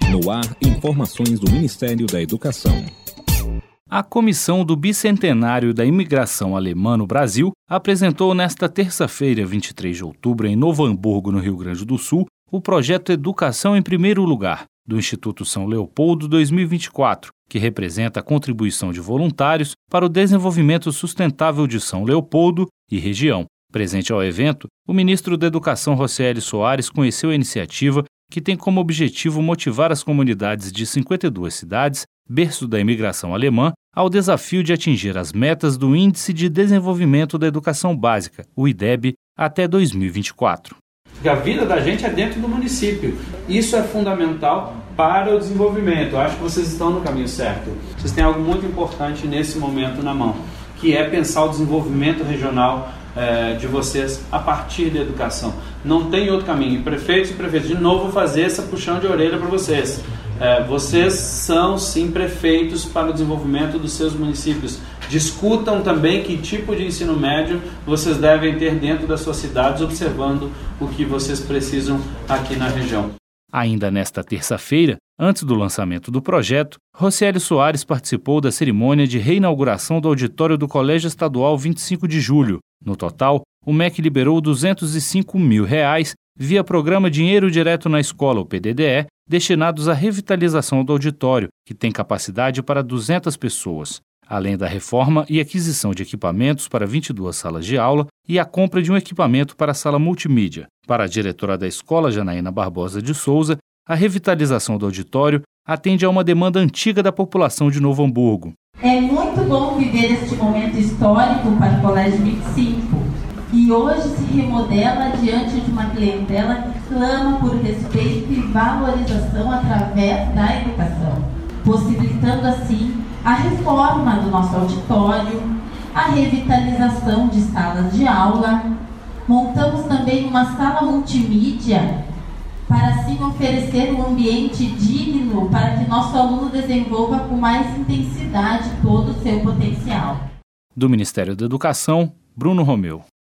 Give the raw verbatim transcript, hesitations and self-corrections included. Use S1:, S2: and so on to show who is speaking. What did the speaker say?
S1: No ar, informações do Ministério da Educação.
S2: A Comissão do Bicentenário da Imigração Alemã no Brasil apresentou nesta terça-feira, vinte e três de outubro, em Novo Hamburgo, no Rio Grande do Sul, o projeto Educação em Primeiro Lugar, do Instituto São Leopoldo dois mil e vinte e quatro, que representa a contribuição de voluntários para o desenvolvimento sustentável de São Leopoldo e região. Presente ao evento, o ministro da Educação, Rocieli Soares, conheceu a iniciativa que tem como objetivo motivar as comunidades de cinquenta e duas cidades, berço da imigração alemã, ao desafio de atingir as metas do Índice de Desenvolvimento da Educação Básica, o I D E B, até dois mil e vinte e quatro.
S3: Porque a vida da gente é dentro do município. Isso é fundamental para o desenvolvimento. Eu acho que vocês estão no caminho certo. Vocês têm algo muito importante nesse momento na mão, que é pensar o desenvolvimento regional eh, de vocês a partir da educação. Não tem outro caminho. Prefeitos e prefeitos, de novo, vou fazer essa puxão de orelha para vocês. É, vocês são, sim, prefeitos para o desenvolvimento dos seus municípios. Discutam também que tipo de ensino médio vocês devem ter dentro das suas cidades, observando o que vocês precisam aqui na região.
S2: Ainda nesta terça-feira, antes do lançamento do projeto, Rocieli Soares participou da cerimônia de reinauguração do auditório do Colégio Estadual vinte e cinco de julho. No total, o M E C liberou duzentos e cinco mil reais via programa Dinheiro Direto na Escola, o P D D E, destinados à revitalização do auditório, que tem capacidade para duzentas pessoas, além da reforma e aquisição de equipamentos para vinte e duas salas de aula e a compra de um equipamento para a sala multimídia. Para a diretora da escola, Janaína Barbosa de Souza, a revitalização do auditório atende a uma demanda antiga da população de Novo Hamburgo.
S4: É muito bom viver este momento histórico para o Colégio vinte e cinco. E hoje se remodela diante de uma clientela que clama por respeito e valorização através da educação, possibilitando assim a reforma do nosso auditório, a revitalização de salas de aula. Montamos também uma sala multimídia para assim oferecer um ambiente digno para que nosso aluno desenvolva com mais intensidade todo o seu potencial.
S2: Do Ministério da Educação, Bruno Romeu.